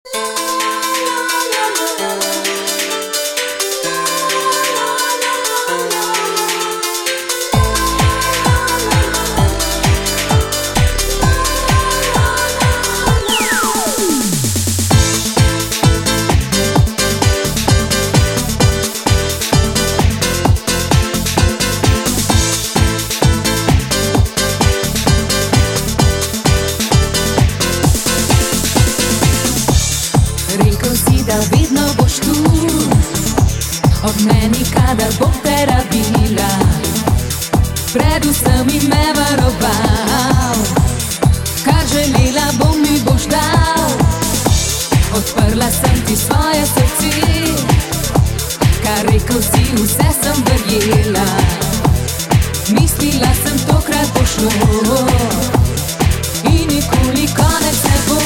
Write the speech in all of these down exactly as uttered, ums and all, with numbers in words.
Da vedno boš tu ob meni, kadar bom te rabila, predvsem mi me varoval, kar želela bom mi boš dal. Odprla sem ti svoje srce, kar rekel si, vse sem verjela. Mislila sem, tokrat bo šlo in nikoli konec ne bo.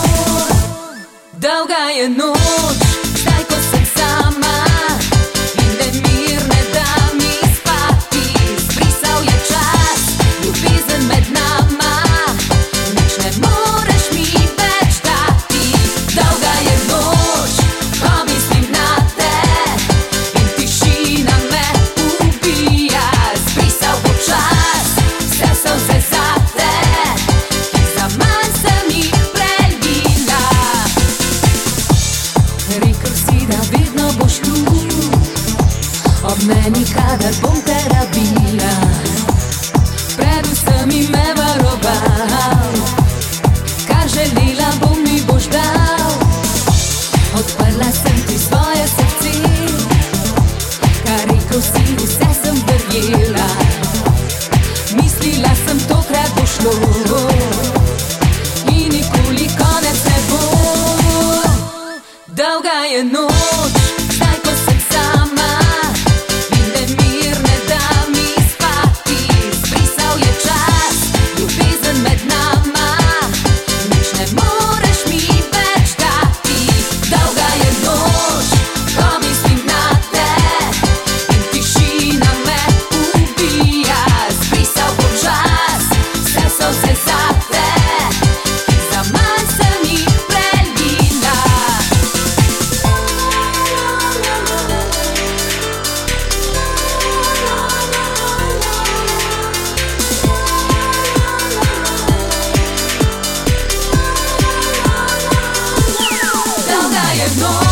Dolga je noč, zdaj ko sem sama in da mir ne da mi spati. Zbrisal je čas, ljubezen med nama, nič ne moreš mi več dati. Dolga je noč, ko mislim na te in tišina me ubija. Zbrisal bo čas, vse solze zate, ki zaman sem jih prelila. Rekel si, da vedno boš tu ob meni, kadar bom te rabila, predvsem mi me varoval, kar želela bom mi boš dal. Odprla sem ti svoje srce, kar rekel si, vse sem verjela. Mislila sem, tokrat bo šlo in nikoli konec ne bo. Dolga je noč, zdaj ko sem sama in da mir ne da mi spati. Zbrisal je čas, ljubezen med nama, nič ne moreš mi več dati. Dolga je noč, ko mislim na te in tišina me ubija. Zbrisal bo čas, vse solze zate, ki zaman sem jih prelila. Dolga je noč.